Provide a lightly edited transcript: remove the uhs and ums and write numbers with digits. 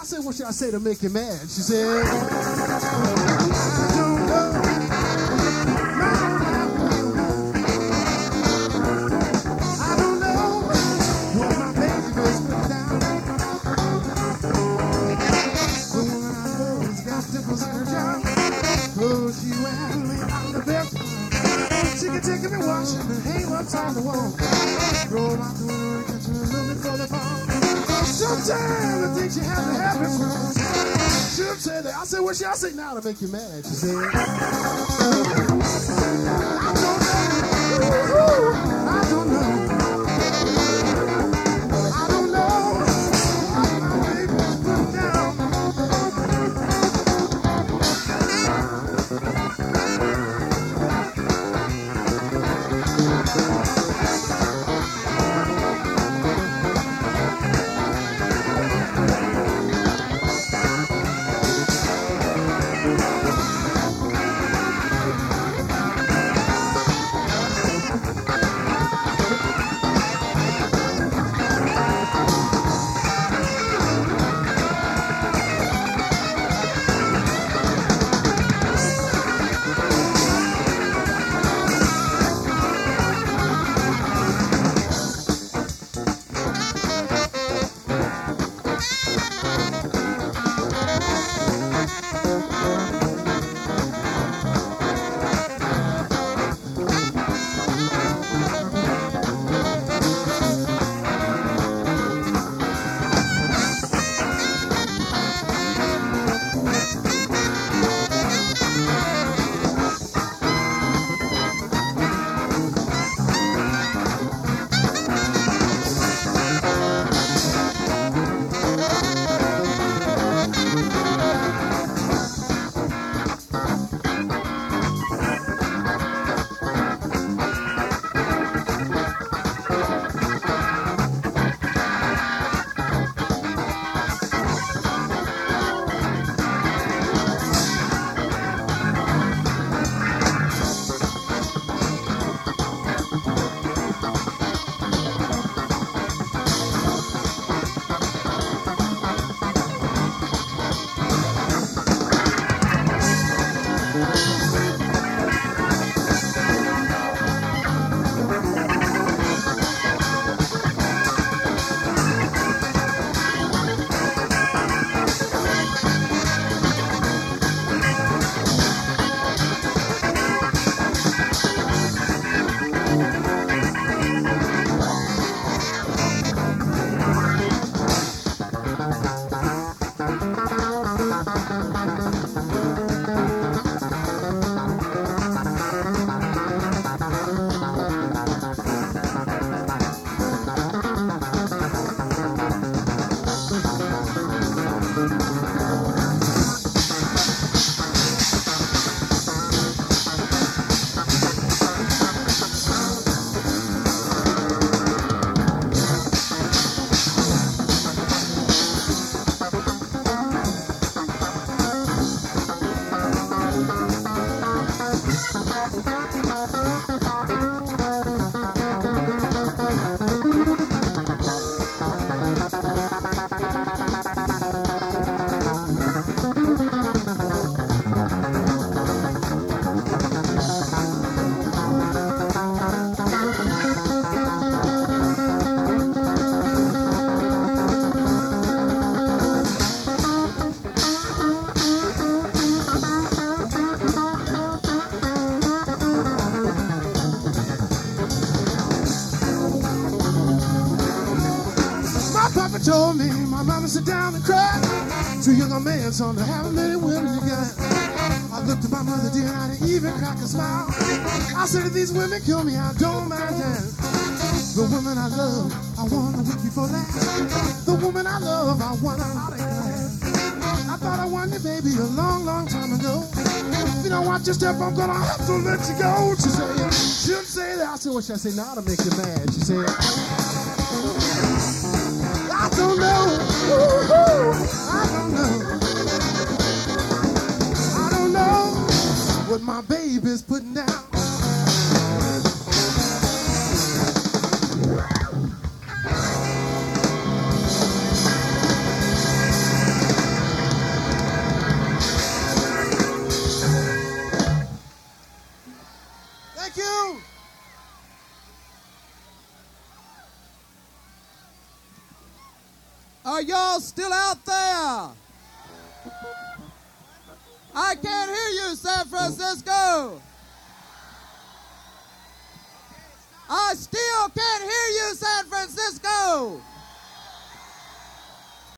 I said, what should I say to make you mad? She said, I don't know. I don't know what my baby's put down. The woman I love has got dimples in her job. Oh, she wears me out the best. She can take me watching and hang what's on the wall. Roll out the window and catch me a little bit for the fall. Sometimes I think she has a happy friend. Should have said that. I said, what should I say now to make you mad? She said, I don't know. I don't know. I don't know what my baby's put down. Told me my mama sit down and cry. Too young a man, son, to have many women you got. I looked at my mother, dear, and I didn't even crack a smile. I said, if these women kill me, I don't mind that. The woman I love, I won the week before last. The woman I love, I won a lot of glass. I thought I won you, baby, a long, long time ago. If you don't watch your step, I'm gonna have to let you go. She said, shouldn't say that. I said, what should I say now to make you mad? She said, I don't know. I don't know. I don't know what my baby's putting down. Thank you. Are y'all still out there? I can't hear you, San Francisco. I still can't hear you, San Francisco.